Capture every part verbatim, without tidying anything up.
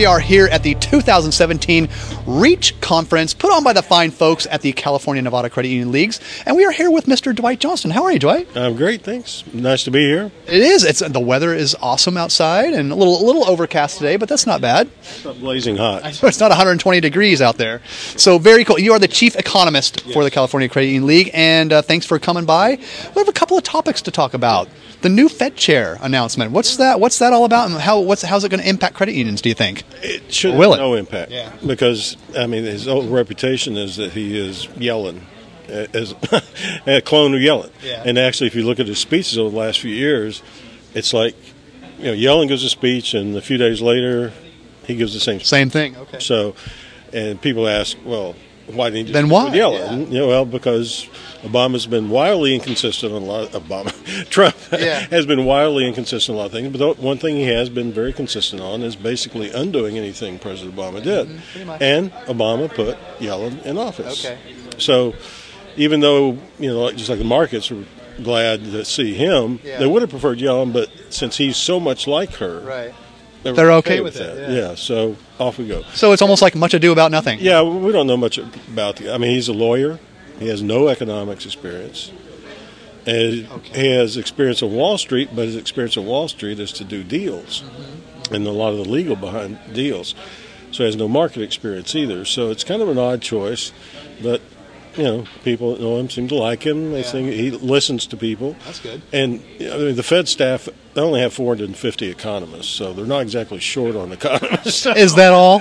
We are here at the two thousand seventeen REACH Conference put on by the fine folks at the California Nevada Credit Union Leagues. And we are here with Mister Dwight Johnston. How are you, Dwight? I'm great, thanks. Nice to be here. It is. It's the weather is awesome outside and a little a little overcast today, but that's not bad. It's not blazing hot. It's not one hundred twenty degrees out there. So very cool. You are the chief economist yes. for the California Credit Union League, and uh, thanks for coming by. We have a couple of topics to talk about. The new Fed chair announcement. What's that? What's that all about? And how? What's how's it going to impact credit unions? Do you think? It should will have it? no impact. Yeah. Because I mean, his old reputation is that he is Yellen, as a clone of Yellen. Yeah. And actually, if you look at his speeches over the last few years, it's like, you know, Yellen gives a speech, and a few days later, he gives the same. Same thing. Okay. So, and people ask, well, why didn't he just then go why? with Yellen? Yeah. You know, well, because Obama's been wildly inconsistent on a lot of, Obama, Trump yeah. has been wildly inconsistent on a lot of things, but the one thing he has been very consistent on is basically undoing anything President Obama did. Mm-hmm. And Obama put Yellen in office. Okay. So even though, you know, just like the markets were glad to see him, yeah. they would have preferred Yellen, but since he's so much like her, right. they're, they're okay, okay with, with it. that. Yeah. yeah, so off we go. So it's almost like much ado about nothing. Yeah, we don't know much about the, I mean, he's a lawyer. He has no economics experience. And okay. He has experience on Wall Street, but his experience on Wall Street is to do deals mm-hmm. and a lot of the legal behind deals. So he has no market experience either. So it's kind of an odd choice, but you know, people that know him seem to like him. They yeah. think he listens to people. That's good. And I mean, the Fed staff, they only have four hundred fifty economists, so they're not exactly short on economists. Is that all?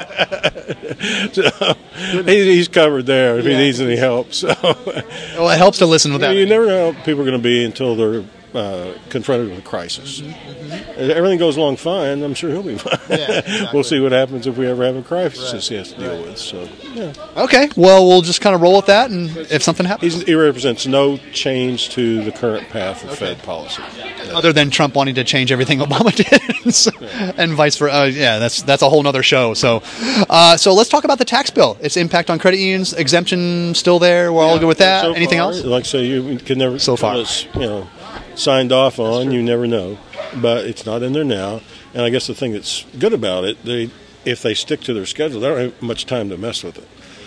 so, he, he's covered there if yeah. he needs any help. So, well, it helps to listen with that. You never know how people are going to be until they're uh, confronted with a crisis. Mm-hmm, mm-hmm. If everything goes along fine, I'm sure he'll be fine. Yeah, exactly. We'll see what happens if we ever have a crisis right. he has to deal right. with. So, yeah. Okay, well, we'll just kind of roll with that, and if something happens. He's, he represents no change to the current path of okay. Fed policy. Yeah. Other than Trump wanting to change everything Obama did, so, yeah. and vice versa. Uh, yeah, that's that's a whole other show. So, uh, so let's talk about the tax bill. Its impact on credit unions, exemption still there. We're yeah. all good with that. So Anything far, else? Like I say, you can never so far. Us, you know, signed off on. You never know, but it's not in there now. And I guess the thing that's good about it, they if they stick to their schedule, they don't have much time to mess with it.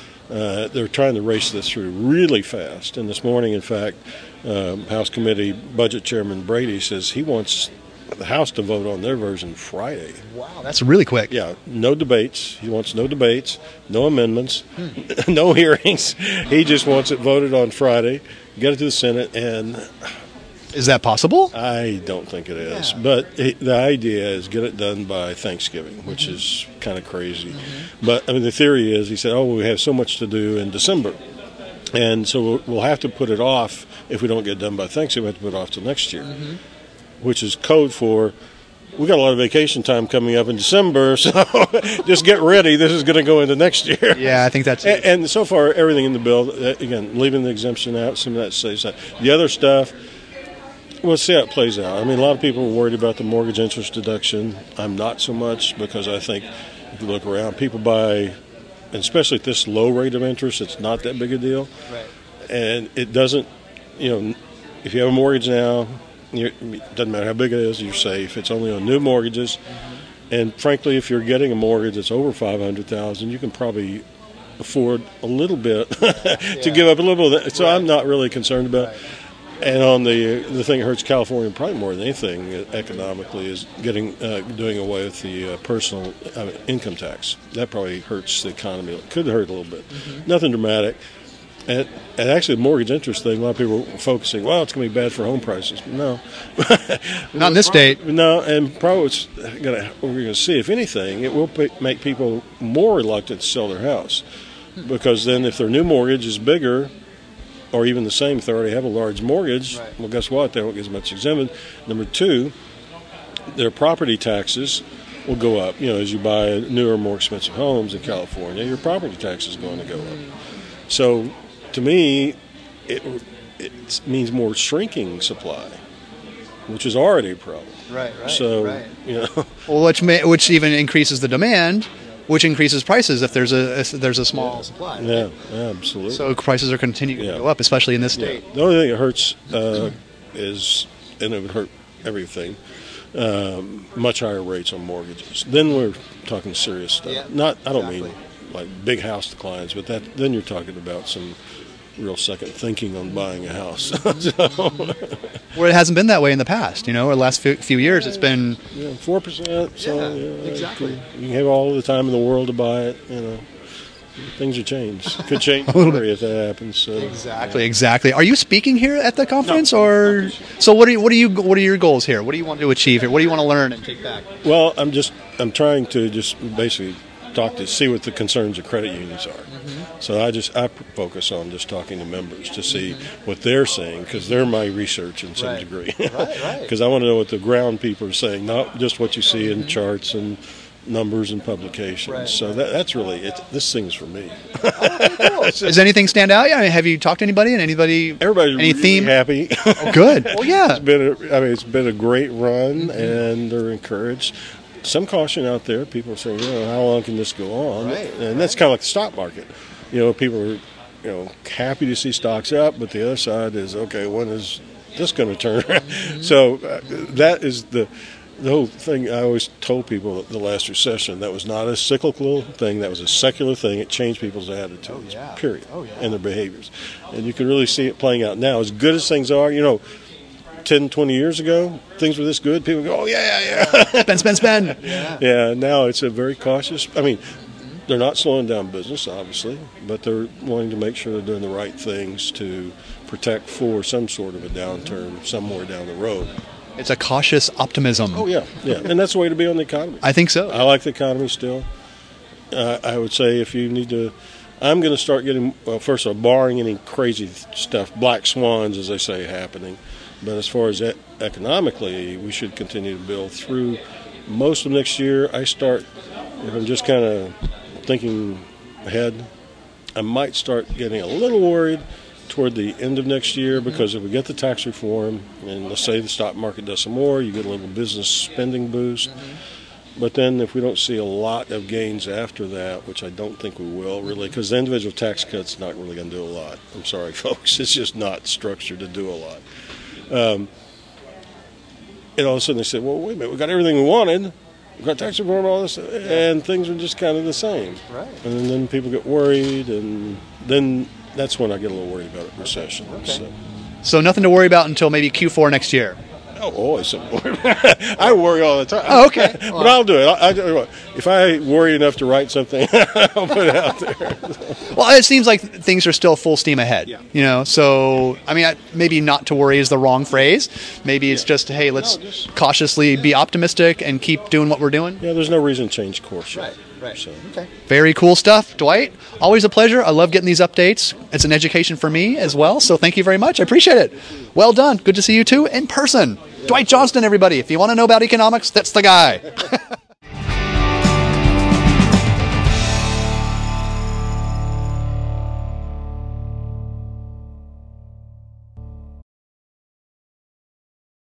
Uh, they're trying to race this through really fast. And this morning, in fact, um, House Committee Budget Chairman Brady says he wants the House to vote on their version Friday. Wow, that's really quick. Yeah, no debates. He wants no debates, no amendments, hmm. no hearings. He just wants it voted on Friday, get it to the Senate, and... Is that possible? I don't think it is. Yeah. But it, the idea is get it done by Thanksgiving, which mm-hmm. is kind of crazy. Mm-hmm. But, I mean, the theory is, he said, oh, we have so much to do in December. And so we'll, we'll have to put it off. If we don't get it done by Thanksgiving, we have to put it off till next year, mm-hmm. which is code for, we got a lot of vacation time coming up in December, so just get ready. This is going to go into next year. Yeah, I think that's it. And, and so far, everything in the bill, again, leaving the exemption out, some of that stays that. The other stuff, we'll see how it plays out. I mean, a lot of people are worried about the mortgage interest deduction. I'm not so much, because I think if you look around, people buy, and especially at this low rate of interest, it's not that big a deal. Right. And it doesn't, you know, if you have a mortgage now, you're, it doesn't matter how big it is, you're safe. It's only on new mortgages. Mm-hmm. And frankly, if you're getting a mortgage that's over five hundred thousand dollars, you can probably afford a little bit to yeah. give up a little bit. So right. I'm not really concerned about it. Right. And on the the thing that hurts California probably more than anything economically is getting uh, doing away with the uh, personal uh, income tax. That probably hurts the economy. It could hurt a little bit. Mm-hmm. Nothing dramatic. And, and actually, the mortgage interest thing, a lot of people are focusing, well, it's going to be bad for home prices. No. Not in this state. No, and probably what's gonna, what we're going to see, if anything, it will p- make people more reluctant to sell their house. Hmm. Because then if their new mortgage is bigger, or even the same if they already have a large mortgage, right. well, guess what? They won't get as much exemption. Number two, their property taxes will go up. You know, as you buy newer, more expensive homes in California, your property tax is going to go up. So, to me, it it means more shrinking supply, which is already a problem. Right, right. So, right. you know, well, which may, which even increases the demand, which increases prices if there's a if there's a small yeah. supply. Right? Yeah, yeah, absolutely. So prices are continuing yeah. to go up, especially in this yeah. state. The only thing that hurts uh, is, and it would hurt everything, um, much higher rates on mortgages. Then we're talking serious stuff. Yeah, Not, I don't exactly. mean like big house declines, but that then you're talking about some real second thinking on buying a house. So, Where it hasn't been that way in the past, you know, or the last few, few years, it's been yeah, four percent. So Yeah, yeah, exactly. You can have all the time in the world to buy it. You know, things are changed. Could change if that happens. So. exactly, exactly. Are you speaking here at the conference, or so? What are you, what are you what are your goals here? What do you want to achieve here? What do you want to learn and take back? Well, I'm just I'm trying to just basically talk to see what the concerns of credit unions are. Mm-hmm. So I just I focus on just talking to members to see mm-hmm. what they're saying, because they're my research in some Right. degree. Right, right. Because I want to know what the ground people are saying, not just what you see in charts and numbers and publications. Right. So that, that's really it. This thing's for me. Does anything stand out? Yeah, I mean, have you talked to anybody and anybody? Everybody's any really theme? happy. Oh, good. Well, yeah. It's been a, I mean, it's been a great run, and they're encouraged. Some caution out there. People are saying, you know, how long can this go on? Right, And that's kind of like the stock market. You know, people are, you know, happy to see stocks up, but the other side is, okay, when is this going to turn around? Mm-hmm. So uh, that is the the whole thing. I always told people that the last recession, that was not a cyclical thing. That was a secular thing. It changed people's attitudes, Oh, yeah. period, Oh, yeah. and their behaviors. And you can really see it playing out now. As good as things are, you know, ten, twenty years ago, things were this good. People go, oh, yeah, yeah, yeah. Spend, spend, spend. Yeah. Yeah, now it's a very cautious. I mean, they're not slowing down business, obviously, but they're wanting to make sure they're doing the right things to protect for some sort of a downturn somewhere down the road. It's a cautious optimism. Oh, yeah, yeah. And that's the way to be on the economy. I think so. I like the economy still. Uh, I would say if you need to, I'm going to start getting, well, first of all, barring any crazy stuff, black swans, as they say, happening. But as far as e- economically, we should continue to build through most of next year. I start, if I'm just kind of thinking ahead, I might start getting a little worried toward the end of next year, because if we get the tax reform, and let's say the stock market does some more, you get a little business spending boost. But then if we don't see a lot of gains after that, which I don't think we will really, because the individual tax cut's not really going to do a lot. I'm sorry, folks. It's just not structured to do a lot. Um, and all of a sudden they said, well, wait a minute, we got everything we wanted. We've got tax reform, all this, and things are just kind of the same. Right. And then people get worried, and then that's when I get a little worried about recession. Okay. So. So nothing to worry about until maybe Q four next year. Oh, always some worry. I worry all the time. Oh, okay. But I'll do it. I, I, if I worry enough to write something, I'll put it out there. Well, it seems like things are still full steam ahead. Yeah. You know, so I mean, I, maybe not to worry is the wrong phrase. Maybe it's just, hey, let's No, just- cautiously be optimistic and keep doing what we're doing. Yeah, there's no reason to change course. Yet. right. So. Okay. Very cool stuff, Dwight. Always a pleasure. I love getting these updates. It's an education for me as well. So thank you very much. I appreciate it. Well done. Good to see you too in person. Dwight Johnston, everybody. If you want to know about economics, that's the guy.